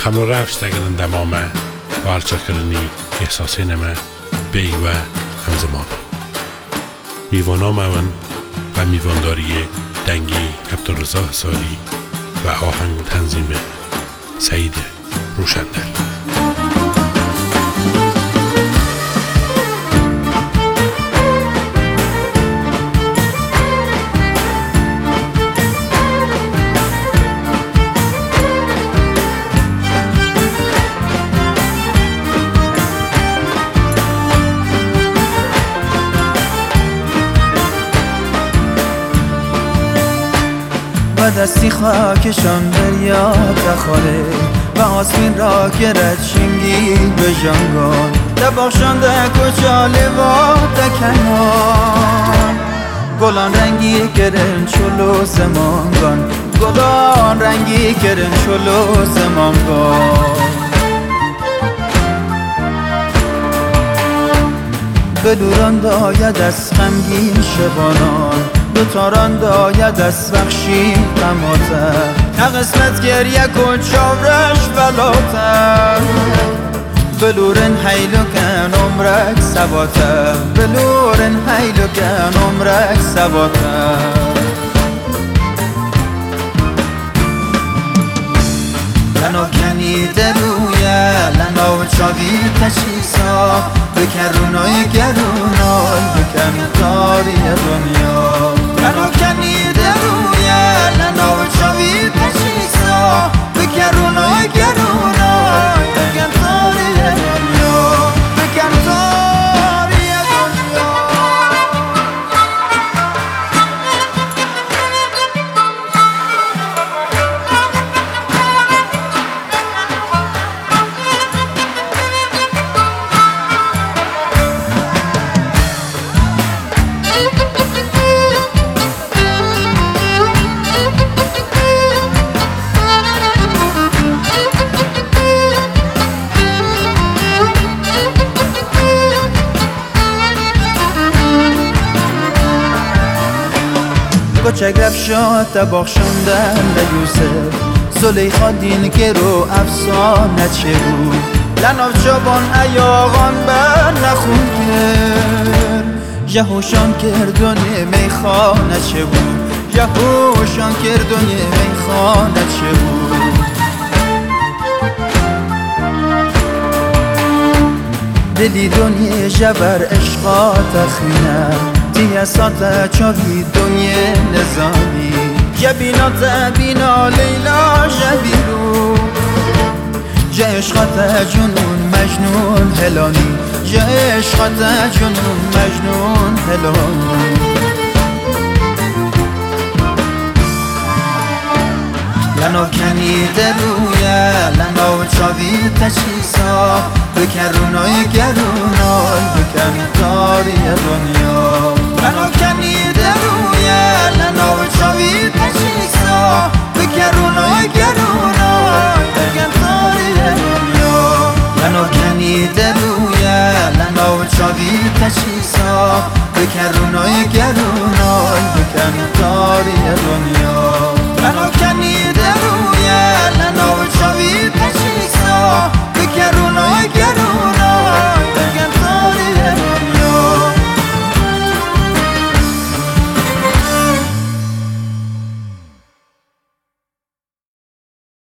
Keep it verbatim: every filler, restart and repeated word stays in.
Chamro rafs dagran damama والچکرنی احساسی نمه بی و همزمان میوانام و میوانداری دنگی عبدالرضا حصاری و آهنگ تنظیم سعید روشندل. و دستی خاکشان دریاد تخاره و آسمین را گرد شنگی به جنگان دباخشان ده کچاله و دکنان گلان رنگی کرن چلو زمانگان گلان رنگی کرن چلو زمانگان به دوران داید از غمگین شبانان دو تاران داید از بخشی غماتر نه قسمت گریه کن چاورش بلاتر بلورن حیلو کن عمرک سباتر بلورن حیلو کن عمرک سباتر لنا کنیده رویه لنا و چاوی تشیسا بکن رونای گرونای بکن تاری دنیا لنا کنیده رویه لنا و چاوی تشیسا بکن رونای گرونای بکن تاری دنیا بکن تاری دنیا کوچک رفشاد تباخشندن لیوسف زلیخا دینگرو افسانه چه بود لناف جابان ایاغان بر نخون کرد جهوشان کردونه میخانه چه بود جهوشان کردونه میخانه چه بود دلی دنیا جبر عشقا تخینه دیه ساته چاوی دنیا نظامی جبینات بینا لیلا جبیرو جه عشقات جنون مجنون هلانی جه عشقات جنون مجنون هلانی لنا کنیده رویه لنا و چاوی تشیسا بکن رونای گرونای بکن تاری دنیا لنا کنیده رویه لنا و چاوی تشیسا بکن رونای گرونای بکن تاری دنیا لنا کنیده رویه لنا و چاوی تشیسا